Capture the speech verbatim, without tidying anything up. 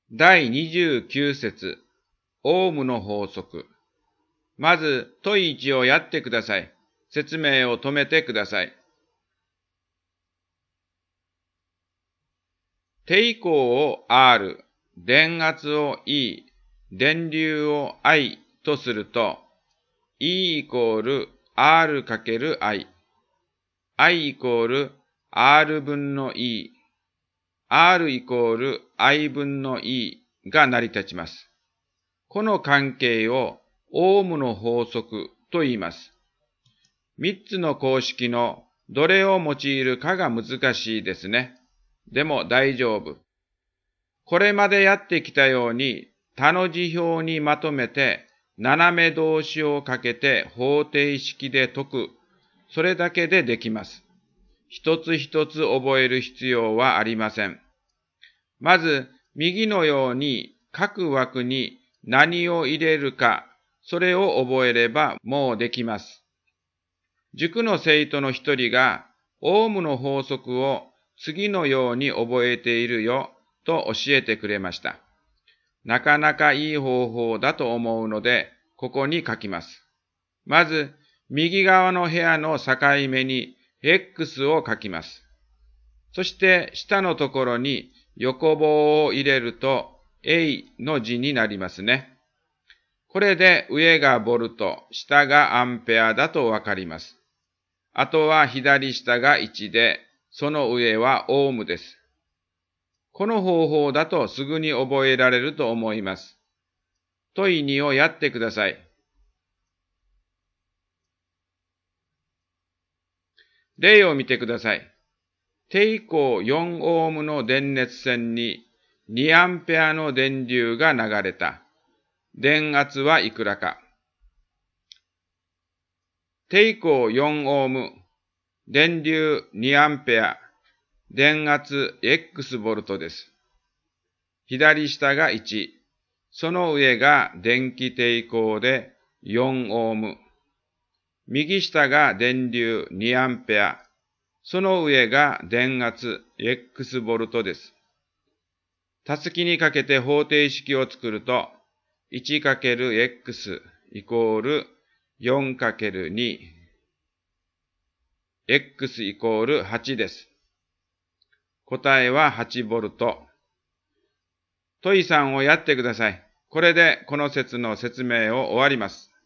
だいにじゅうきゅう節、オームの法則。まず、問いいちをやってください。説明を止めてください。抵抗を R、電圧を E、電流を I とすると、E イコール R×I、I イコール R 分の E、R イコール I 分の E が成り立ちます。この関係をオームの法則と言います。三つの公式のどれを用いるかが難しいですね。でも大丈夫。これまでやってきたように他の辞表にまとめて斜め動詞をかけて方程式で解く。それだけでできます。一つ一つ覚える必要はありません。まず、右のように各枠に何を入れるか、それを覚えればもうできます。塾の生徒の一人が、オームの法則を次のように覚えているよと教えてくれました。なかなかいい方法だと思うので、ここに書きます。まず、右側の部屋の境目に X を書きます。そして下のところに横棒を入れると A の字になりますね。これで上がボルト、下がアンペアだとわかります。あとは左下がいちで、その上はオームです。この方法だとすぐに覚えられると思います。問いにをやってください。例を見てください。抵抗よんオームの電熱線ににアンペアの電流が流れた。電圧はいくらか。抵抗よんオーム、電流にアンペア、電圧 X ボルトです。左下がいち、その上が電気抵抗でよんオーム。右下が電流にアンペア、その上が電圧 X ボルトです。たすきにかけて方程式を作ると、いちかけるエックス イコール よんかけるに、X イコールはちです。答えははちボルト。問いさんをやってください。これでこの説の説明を終わります。